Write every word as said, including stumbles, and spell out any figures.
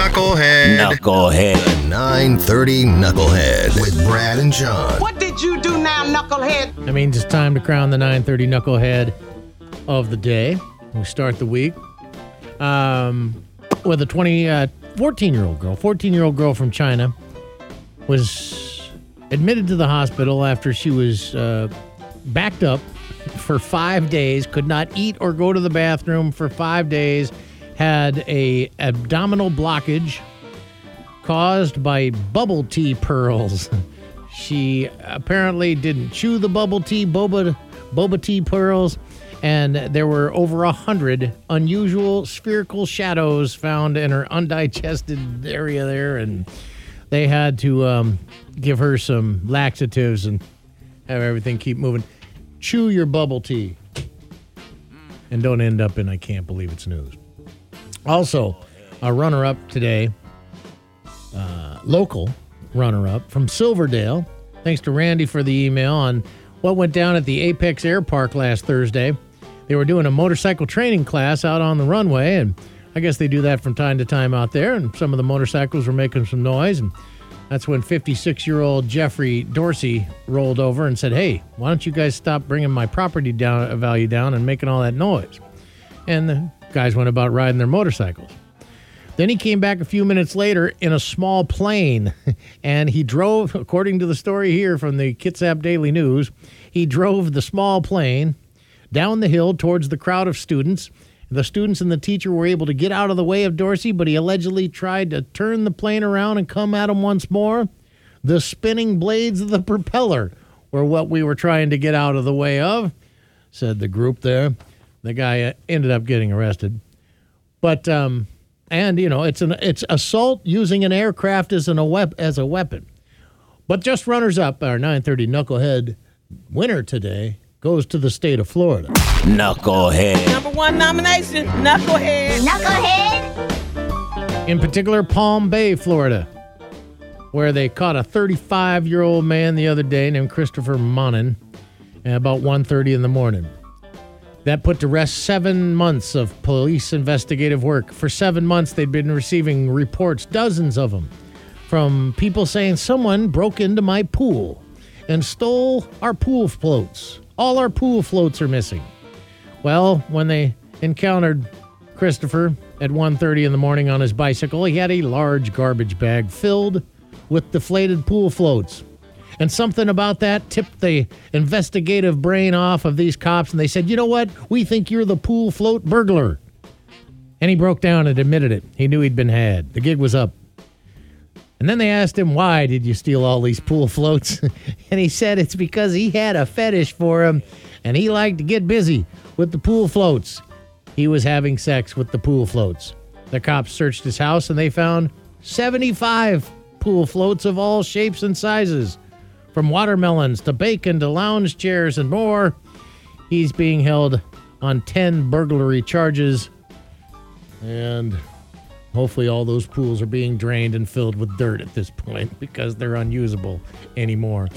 Knucklehead. Knucklehead. The nine thirty Knucklehead with Brad and John. What did you do now, Knucklehead? That means it's time to crown the nine thirty Knucklehead of the day. We start the week um, with a twenty, uh, fourteen-year-old girl. fourteen-year-old girl from China was admitted to the hospital after she was uh, backed up for five days, could not eat or go to the bathroom for five days, had a abdominal blockage caused by bubble tea pearls. She apparently didn't chew the bubble tea, boba, boba tea pearls, and there were over a hundred unusual spherical shadows found in her undigested area there, and they had to um, give her some laxatives and have everything keep moving. Chew your bubble tea and don't end up in I can't believe it's news. Also, a runner-up today, uh, local runner-up from Silverdale. Thanks to Randy for the email on what went down at the Apex Air Park last Thursday. They were doing a motorcycle training class out on the runway, and I guess they do that from time to time out there, and some of the motorcycles were making some noise, and that's when fifty-six-year-old Jeffrey Dorsey rolled over and said, hey, why don't you guys stop bringing my property down, value down and making all that noise? And the guys went about riding their motorcycles. Then he came back a few minutes later in a small plane, and he drove, according to the story here from the Kitsap Daily News, he drove the small plane down the hill towards the crowd of students. The students and the teacher were able to get out of the way of Dorsey, but he allegedly tried to turn the plane around and come at him once more. The spinning blades of the propeller were what we were trying to get out of the way of, said the group there. The guy ended up getting arrested. But, um, and, you know, it's an it's assault using an aircraft as, an, a wep- as a weapon. But just runners-up, our nine thirty Knucklehead winner today goes to the state of Florida. Knucklehead. Number one nomination, Knucklehead. Knucklehead. In particular, Palm Bay, Florida, where they caught a thirty-five-year-old man the other day named Christopher Monin at about one thirty in the morning. That put to rest seven months of police investigative work. For seven months, they'd been receiving reports, dozens of them, from people saying someone broke into my pool and stole our pool floats. All our pool floats are missing. Well, when they encountered Christopher at one thirty in the morning on his bicycle, he had a large garbage bag filled with deflated pool floats. And something about that tipped the investigative brain off of these cops, and they said, you know what? We think you're the pool float burglar. And he broke down and admitted it. He knew he'd been had. The gig was up. And then they asked him, why did you steal all these pool floats? And he said it's because he had a fetish for them, and he liked to get busy with the pool floats. He was having sex with the pool floats. The cops searched his house, and they found seventy-five pool floats of all shapes and sizes, from watermelons to bacon to lounge chairs and more. He's being held on ten burglary charges, and hopefully all those pools are being drained and filled with dirt at this point because they're unusable anymore.